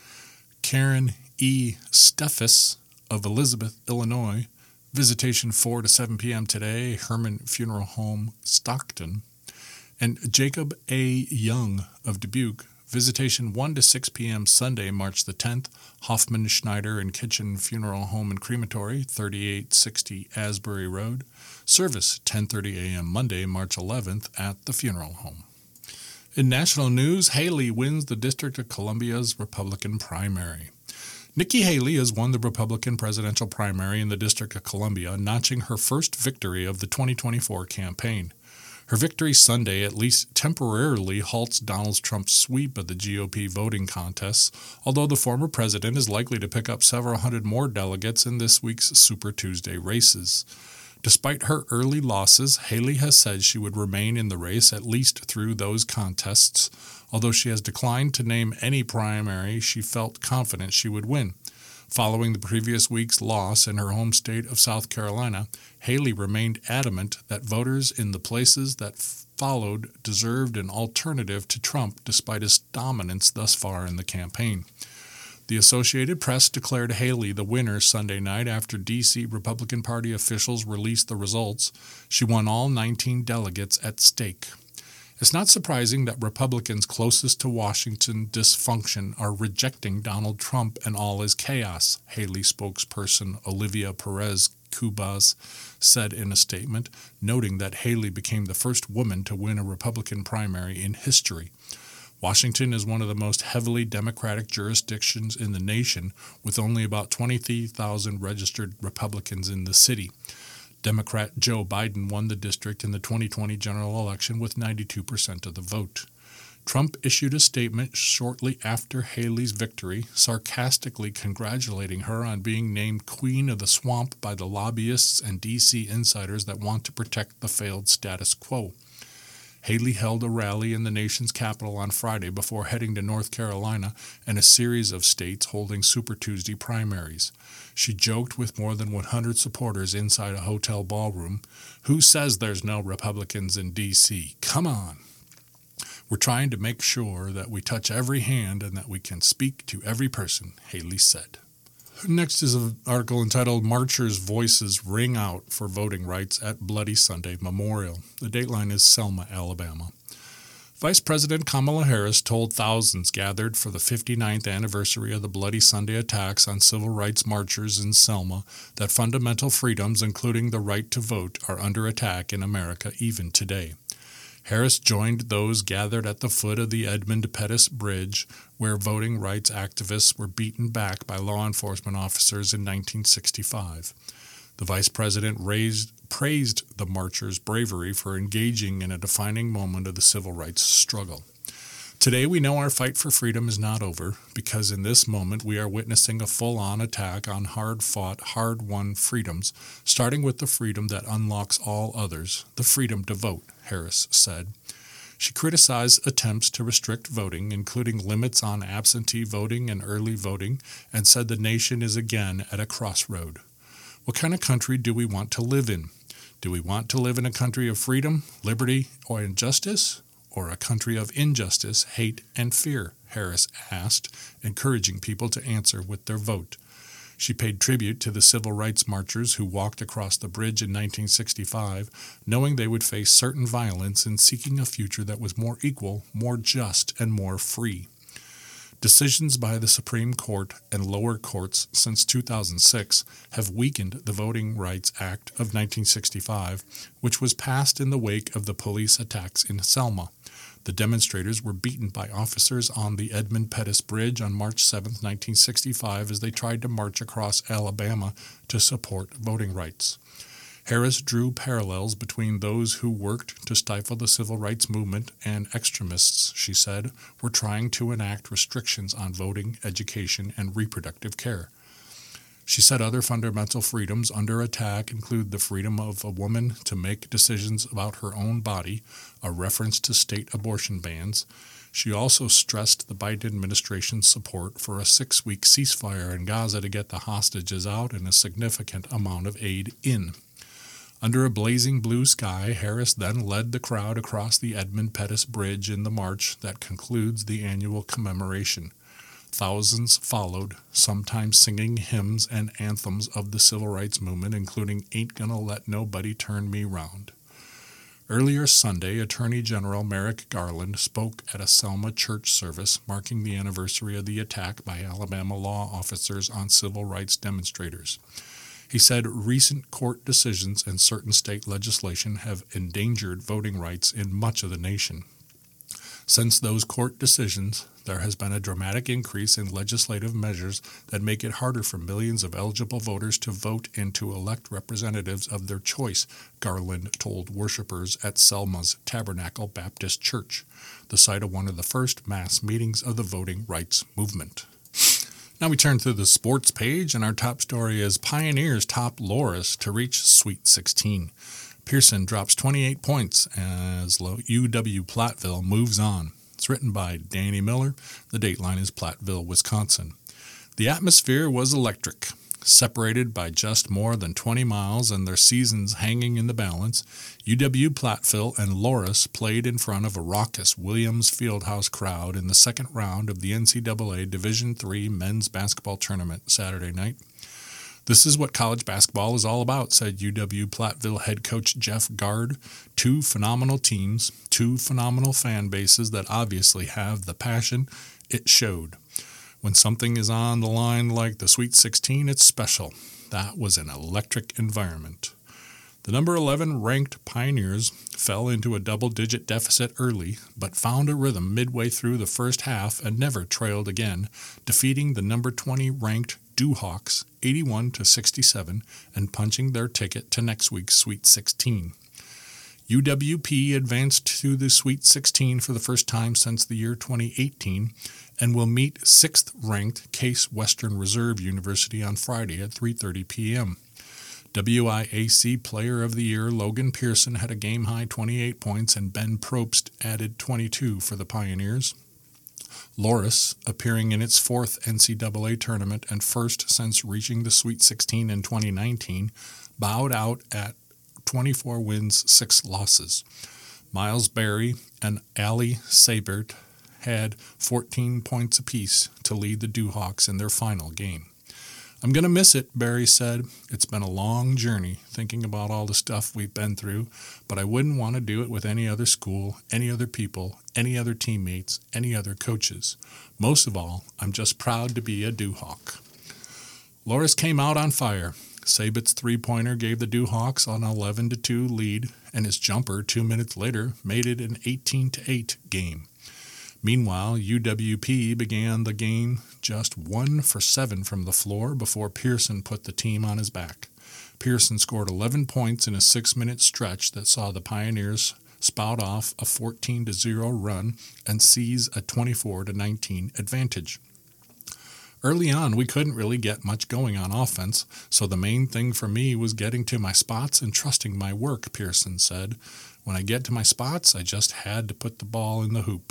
Karen E. Steffes of Elizabeth, Illinois. Visitation four to seven p.m. today, Herman Funeral Home, Stockton. And Jacob A. Young of Dubuque. Visitation one to six p.m. Sunday, March the tenth, Hoffman Schneider and Kitchen Funeral Home and Crematory, thirty-eight sixty Asbury Road. Service ten thirty a.m. Monday, March eleventh at the funeral home. In national news, Haley wins the District of Columbia's Republican primary. Nikki Haley has won the Republican presidential primary in the District of Columbia, notching her first victory of the twenty twenty-four campaign. Her victory Sunday at least temporarily halts Donald Trump's sweep of the G O P voting contests, although the former president is likely to pick up several hundred more delegates in this week's Super Tuesday races. Despite her early losses, Haley has said she would remain in the race at least through those contests, although she has declined to name any primary she felt confident she would win. Following the previous week's loss in her home state of South Carolina, Haley remained adamant that voters in the places that followed deserved an alternative to Trump despite his dominance thus far in the campaign. The Associated Press declared Haley the winner Sunday night after D C Republican Party officials released the results. She won all nineteen delegates at stake. It's not surprising that Republicans closest to Washington dysfunction are rejecting Donald Trump and all his chaos, Haley spokesperson Olivia Perez Cubas said in a statement, noting that Haley became the first woman to win a Republican primary in history. Washington is one of the most heavily Democratic jurisdictions in the nation, with only about twenty-three thousand registered Republicans in the city. Democrat Joe Biden won the district in the twenty twenty general election with ninety-two percent of the vote. Trump issued a statement shortly after Haley's victory, sarcastically congratulating her on being named Queen of the Swamp by the lobbyists and D C insiders that want to protect the failed status quo. Haley held a rally in the nation's capital on Friday before heading to North Carolina and a series of states holding Super Tuesday primaries. She joked with more than one hundred supporters inside a hotel ballroom. "Who says there's no Republicans in D C? Come on. We're trying to make sure that we touch every hand and that we can speak to every person," Haley said. Next is an article entitled "Marchers' Voices Ring Out for Voting Rights at Bloody Sunday Memorial." The dateline is Selma, Alabama. Vice President Kamala Harris told thousands gathered for the fifty-ninth anniversary of the Bloody Sunday attacks on civil rights marchers in Selma that fundamental freedoms, including the right to vote, are under attack in America even today. Harris joined those gathered at the foot of the Edmund Pettus Bridge, where voting rights activists were beaten back by law enforcement officers in nineteen sixty-five. The vice president raised, praised the marchers' bravery for engaging in a defining moment of the civil rights struggle. "Today we know our fight for freedom is not over, because in this moment we are witnessing a full-on attack on hard-fought, hard-won freedoms, starting with the freedom that unlocks all others, the freedom to vote," Harris said. She criticized attempts to restrict voting, including limits on absentee voting and early voting, and said the nation is again at a crossroad. "What kind of country do we want to live in? Do we want to live in a country of freedom, liberty, or injustice? Or a country of injustice, hate, and fear?" Harris asked, encouraging people to answer with their vote. She paid tribute to the civil rights marchers who walked across the bridge in nineteen sixty-five, knowing they would face certain violence in seeking a future that was more equal, more just, and more free. Decisions by the Supreme Court and lower courts since two thousand six have weakened the Voting Rights Act of nineteen sixty-five, which was passed in the wake of the police attacks in Selma. The demonstrators were beaten by officers on the Edmund Pettus Bridge on March seventh, nineteen sixty-five, as they tried to march across Alabama to support voting rights. Harris drew parallels between those who worked to stifle the civil rights movement and extremists, she said, were trying to enact restrictions on voting, education, and reproductive care. She said other fundamental freedoms under attack include the freedom of a woman to make decisions about her own body, a reference to state abortion bans. She also stressed the Biden administration's support for a six-week ceasefire in Gaza to get the hostages out and a significant amount of aid in. Under a blazing blue sky, Harris then led the crowd across the Edmund Pettus Bridge in the march that concludes the annual commemoration. Thousands followed, sometimes singing hymns and anthems of the civil rights movement, including "Ain't Gonna Let Nobody Turn Me Round." Earlier Sunday, Attorney General Merrick Garland spoke at a Selma church service marking the anniversary of the attack by Alabama law officers on civil rights demonstrators. He said recent court decisions and certain state legislation have endangered voting rights in much of the nation. Since those court decisions, there has been a dramatic increase in legislative measures that make it harder for millions of eligible voters to vote and to elect representatives of their choice, Garland told worshipers at Selma's Tabernacle Baptist Church, the site of one of the first mass meetings of the voting rights movement. Now we turn to the sports page, and our top story is Pioneers top Loras to reach Sweet sixteen. Pearson drops twenty-eight points as U W-Platteville moves on. It's written by Danny Miller. The dateline is Platteville, Wisconsin. The atmosphere was electric. Separated by just more than twenty miles and their seasons hanging in the balance, U W-Platteville and Loras played in front of a raucous Williams Fieldhouse crowd in the second round of the N C double A Division three men's basketball tournament Saturday night. "This is what college basketball is all about," said U W-Platteville head coach Jeff Gard. "Two phenomenal teams, two phenomenal fan bases that obviously have the passion. It showed. When something is on the line like the Sweet sixteen, it's special. That was an electric environment." The number eleven ranked Pioneers fell into a double-digit deficit early, but found a rhythm midway through the first half and never trailed again, defeating the number twenty ranked Dewhawks eighty-one to sixty-seven and punching their ticket to next week's Sweet sixteen. U W P advanced to the Sweet sixteen for the first time since the year twenty eighteen and will meet sixth-ranked Case Western Reserve University on Friday at three thirty p.m. W I A C Player of the Year Logan Pearson had a game-high twenty-eight points, and Ben Probst added twenty-two for the Pioneers. Loras, appearing in its fourth N C double A tournament and first since reaching the Sweet sixteen in twenty nineteen, bowed out at twenty-four wins, six losses. Miles Berry and Ali Sabert had fourteen points apiece to lead the Dewhawks in their final game. "I'm going to miss it," Barry said. "It's been a long journey thinking about all the stuff we've been through, but I wouldn't want to do it with any other school, any other people, any other teammates, any other coaches. Most of all, I'm just proud to be a Dewhawk." Loras came out on fire. Sabat's three-pointer gave the Dewhawks an eleven to two lead, and his jumper two minutes later made it an eighteen to eight game. Meanwhile, U W P began the game just one for seven from the floor before Pearson put the team on his back. Pearson scored eleven points in a six-minute stretch that saw the Pioneers spout off a fourteen to zero run and seize a twenty-four to nineteen advantage. "Early on, we couldn't really get much going on offense, so the main thing for me was getting to my spots and trusting my work," Pearson said. "When I get to my spots, I just had to put the ball in the hoop."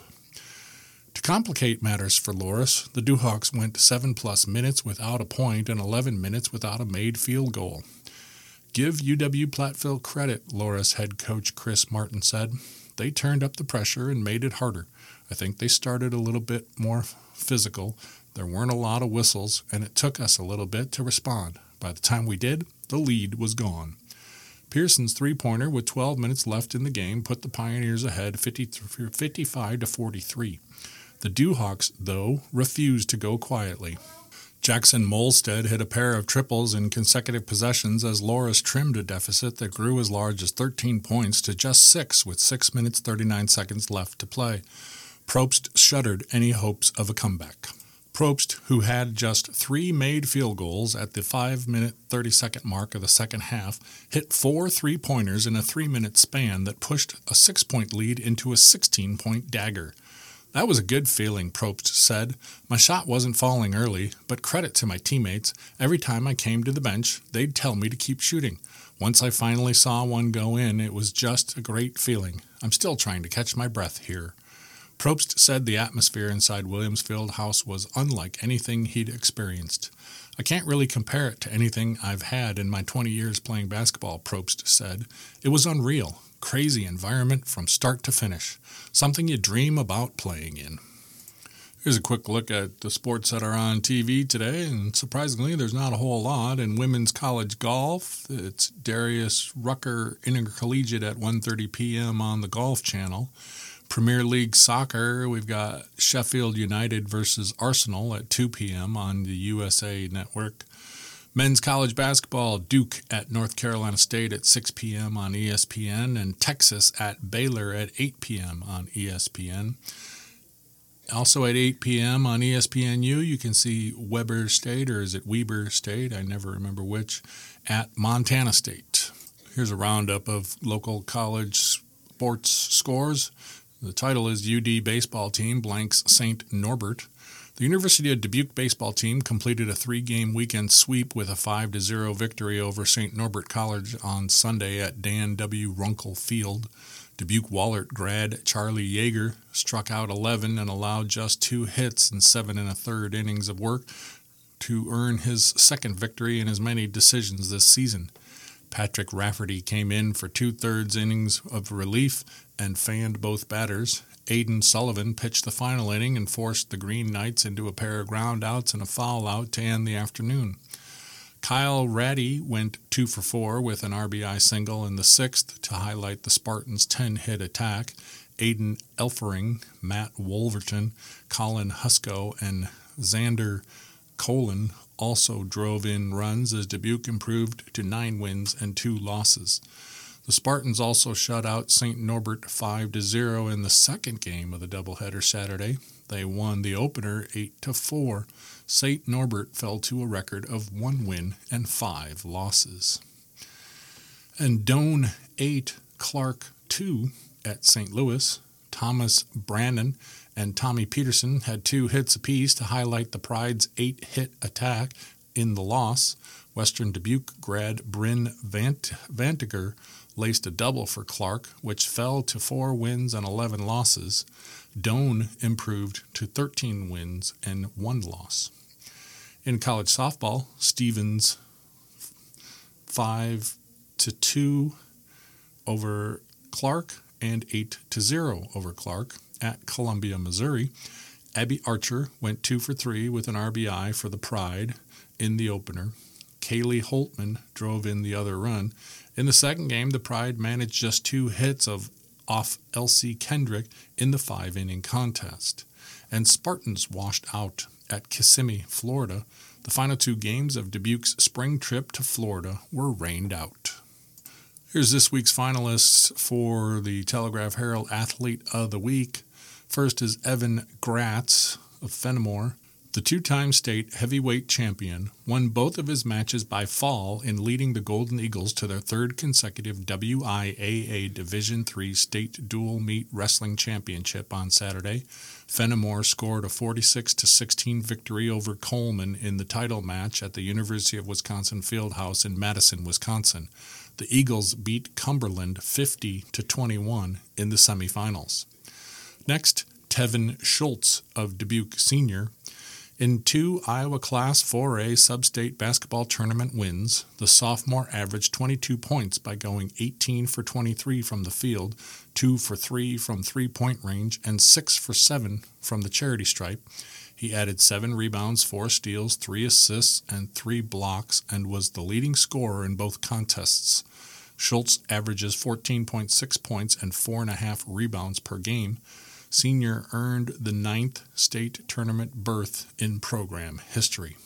To complicate matters for Loras, the Dewhawks went seven-plus minutes without a point and eleven minutes without a made field goal. "Give U W-Platteville credit," Loras head coach Chris Martin said. "They turned up the pressure and made it harder. I think they started a little bit more physical. There weren't a lot of whistles, and it took us a little bit to respond. By the time we did, the lead was gone." Pearson's three-pointer with twelve minutes left in the game put the Pioneers ahead fifty-five to forty-three. The Dewhawks, though, refused to go quietly. Jackson Molstead hit a pair of triples in consecutive possessions as Loras trimmed a deficit that grew as large as thirteen points to just six with six minutes thirty-nine seconds left to play. Probst shuttered any hopes of a comeback. Probst, who had just three made field goals at the five-minute, thirty-second mark of the second half, hit four three-pointers in a three-minute span that pushed a six-point lead into a sixteen-point dagger. "That was a good feeling," Probst said. "My shot wasn't falling early, but credit to my teammates. Every time I came to the bench, they'd tell me to keep shooting. Once I finally saw one go in, it was just a great feeling. I'm still trying to catch my breath here." Probst said the atmosphere inside Williams Fieldhouse was unlike anything he'd experienced. "I can't really compare it to anything I've had in my twenty years playing basketball," Probst said. "It was unreal. Crazy environment from start to finish. Something you dream about playing in." Here's a quick look at the sports that are on T V today, and surprisingly, there's not a whole lot. In women's college golf, it's Darius Rucker Intercollegiate at one thirty p.m. on the Golf Channel. Premier League soccer, we've got Sheffield United versus Arsenal at two p.m. on the U S A Network. Men's college basketball, Duke at North Carolina State at six p.m. on E S P N, and Texas at Baylor at eight p.m. on E S P N. Also at eight p.m. on E S P N U, you can see Weber State, or is it Weber State? I never remember which, at Montana State. Here's a roundup of local college sports scores. The title is U D baseball team blanks Saint Norbert. The University of Dubuque baseball team completed a three-game weekend sweep with a five to zero victory over Saint Norbert College on Sunday at Dan W. Runkle Field. Dubuque Wahlert grad Charlie Yeager struck out eleven and allowed just two hits in seven and a third innings of work to earn his second victory in as many decisions this season. Patrick Rafferty came in for two-thirds innings of relief and fanned both batters. Aiden Sullivan pitched the final inning and forced the Green Knights into a pair of groundouts and a foul out to end the afternoon. Kyle Ratty went two for four with an R B I single in the sixth to highlight the Spartans' ten-hit attack. Aiden Elfering, Matt Wolverton, Colin Husko, and Xander Colin also drove in runs as Dubuque improved to nine wins and two losses. The Spartans also shut out Saint Norbert five to zero in the second game of the doubleheader Saturday. They won the opener eight to four. Saint Norbert fell to a record of one win and five losses. And Doane eight, Clark two at Saint Louis. Thomas Brannon and Tommy Peterson had two hits apiece to highlight the Pride's eight-hit attack in the loss. Western Dubuque grad Bryn Vant- Vantiger laced a double for Clark, which fell to four wins and eleven losses. Doane improved to thirteen wins and one loss. In college softball, Stevens five to two over Clark and eight to zero over Clark at Columbia, Missouri. Abby Archer went two for three with an R B I for the Pride in the opener. Kaylee Holtman drove in the other run. In the second game, the Pride managed just two hits of off Elsie Kendrick in the five-inning contest. And Spartans washed out at Kissimmee, Florida. The final two games of Dubuque's spring trip to Florida were rained out. Here's this week's finalists for the Telegraph Herald Athlete of the Week. First is Evan Gratz of Fenimore. The two-time state heavyweight champion won both of his matches by fall in leading the Golden Eagles to their third consecutive W I A A Division three State Dual Meet Wrestling Championship on Saturday. Fenimore scored a forty-six to sixteen victory over Coleman in the title match at the University of Wisconsin Fieldhouse in Madison, Wisconsin. The Eagles beat Cumberland fifty to twenty-one in the semifinals. Next, Tevin Schultz of Dubuque Senior. In two Iowa Class four A Sub-State Basketball Tournament wins, the sophomore averaged twenty-two points by going eighteen for twenty-three from the field, two for three from three-point range, and six for seven from the charity stripe. He added seven rebounds, four steals, three assists, and three blocks, and was the leading scorer in both contests. Schultz averages fourteen point six points and four point five rebounds per game. Senior earned the ninth state tournament berth in program history.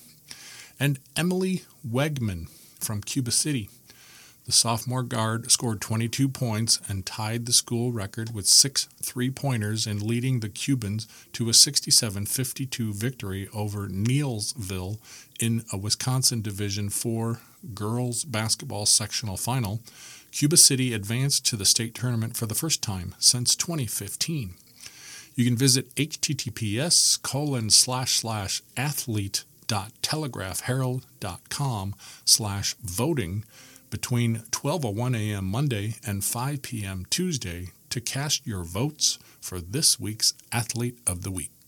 And Emily Wegman from Cuba City. The sophomore guard scored twenty-two points and tied the school record with six three-pointers in leading the Cubans to a sixty-seven fifty-two victory over Neillsville in a Wisconsin Division four girls basketball sectional final. Cuba City advanced to the state tournament for the first time since twenty fifteen. You can visit https colon slash slash athlete dot telegraphherald.com slash voting between twelve oh one a.m. Monday and five p.m. Tuesday to cast your votes for this week's Athlete of the Week.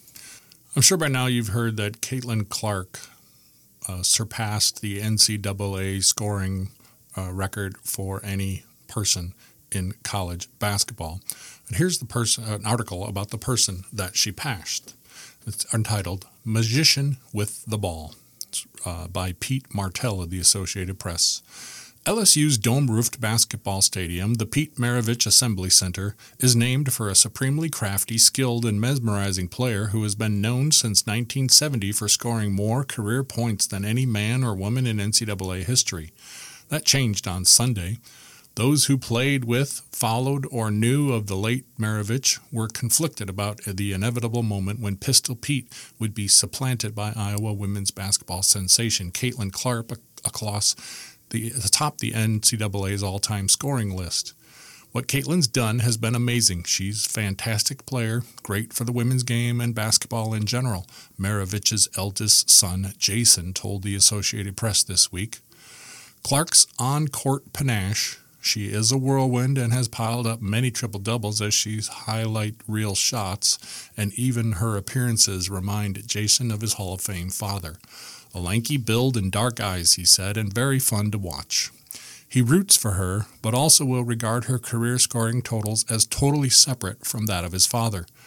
I'm sure by now you've heard that Caitlin Clark uh, surpassed the N C double A scoring uh, record for any person in college basketball. And here's the person, an article about the person that she passed. It's entitled Magician with the Ball. It's uh, by Pete Martell of the Associated Press. L S U's dome-roofed basketball stadium, the Pete Maravich Assembly Center, is named for a supremely crafty, skilled, and mesmerizing player who has been known since nineteen seventy for scoring more career points than any man or woman in N C double A history. That changed on Sunday. Those who played with, followed, or knew of the late Maravich were conflicted about the inevitable moment when Pistol Pete would be supplanted by Iowa women's basketball sensation Caitlin Clark across the atop the N C double A's all-time scoring list. What Caitlin's done has been amazing. She's a fantastic player, great for the women's game and basketball in general, Maravich's eldest son, Jason, told the Associated Press this week. Clark's on-court panache. She is a whirlwind and has piled up many triple-doubles as she's highlight reel shots, and even her appearances remind Jason of his Hall of Fame father. A lanky build and dark eyes, he said, and very fun to watch. He roots for her, but also will regard her career scoring totals as totally separate from that of his father.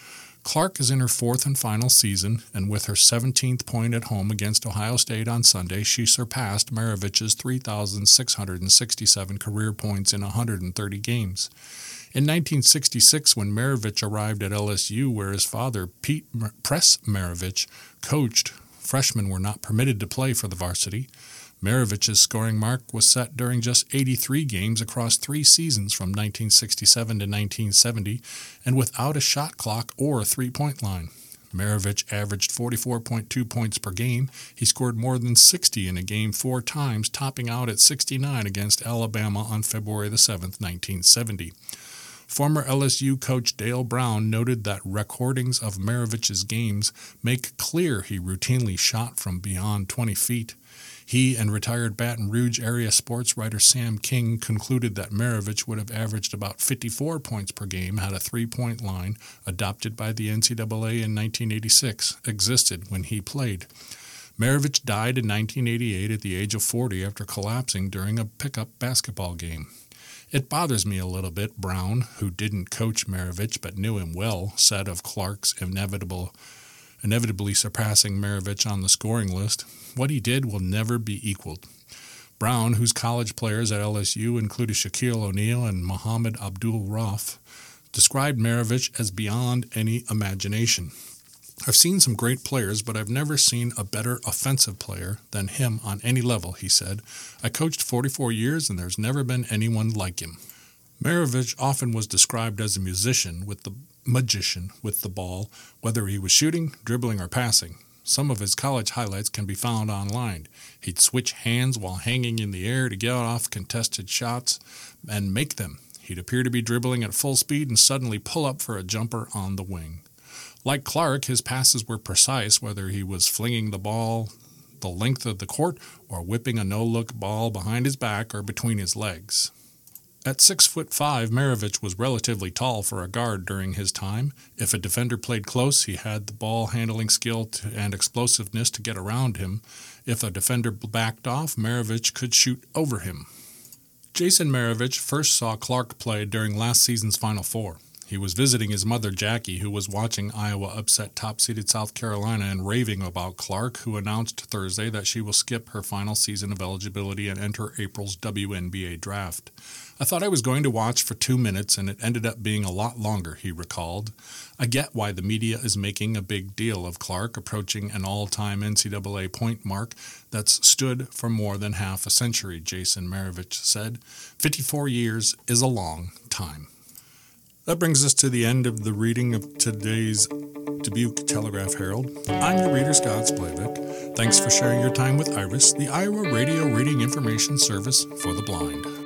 Clark is in her fourth and final season, and with her seventeenth point at home against Ohio State on Sunday, she surpassed Maravich's three thousand six hundred sixty-seven career points in one hundred thirty games. In nineteen sixty-six, when Maravich arrived at L S U, where his father, Pete Press Maravich, coached, freshmen were not permitted to play for the varsity. Maravich's scoring mark was set during just eighty-three games across three seasons from nineteen sixty-seven to nineteen seventy, and without a shot clock or a three-point line. Maravich averaged forty-four point two points per game. He scored more than sixty in a game four times, topping out at sixty-nine against Alabama on February the seventh, nineteen seventy. Former L S U coach Dale Brown noted that recordings of Maravich's games make clear he routinely shot from beyond twenty feet. He and retired Baton Rouge area sports writer Sam King concluded that Maravich would have averaged about fifty-four points per game had a three-point line, adopted by the N C double A in nineteen eighty-six, existed when he played. Maravich died in nineteen eighty-eight at the age of forty after collapsing during a pickup basketball game. It bothers me a little bit, Brown, who didn't coach Maravich but knew him well, said of Clark's inevitable, inevitably surpassing Maravich on the scoring list. What he did will never be equaled. Brown, whose college players at L S U included Shaquille O'Neal and Mohamed Abdul-Rauf, described Maravich as beyond any imagination. I've seen some great players, but I've never seen a better offensive player than him on any level, he said. I coached forty-four years, and there's never been anyone like him. Maravich often was described as a musician with the magician with the ball, whether he was shooting, dribbling, or passing. Some of his college highlights can be found online. He'd switch hands while hanging in the air to get off contested shots and make them. He'd appear to be dribbling at full speed and suddenly pull up for a jumper on the wing. Like Clark, his passes were precise, whether he was flinging the ball the length of the court or whipping a no-look ball behind his back or between his legs. At six foot five, Maravich was relatively tall for a guard during his time. If a defender played close, he had the ball handling skill to, and explosiveness to get around him. If a defender backed off, Maravich could shoot over him. Jason Maravich first saw Clark play during last season's Final Four. He was visiting his mother, Jackie, who was watching Iowa upset top-seeded South Carolina and raving about Clark, who announced Thursday that she will skip her final season of eligibility and enter April's W N B A draft. I thought I was going to watch for two minutes, and it ended up being a lot longer, he recalled. I get why the media is making a big deal of Clark approaching an all-time N C double A point mark that's stood for more than half a century, Jason Maravich said. fifty-four years is a long time. That brings us to the end of the reading of today's Dubuque Telegraph-Herald. I'm your reader, Scott Splavik. Thanks for sharing your time with Iris, the Iowa Radio Reading Information Service for the Blind.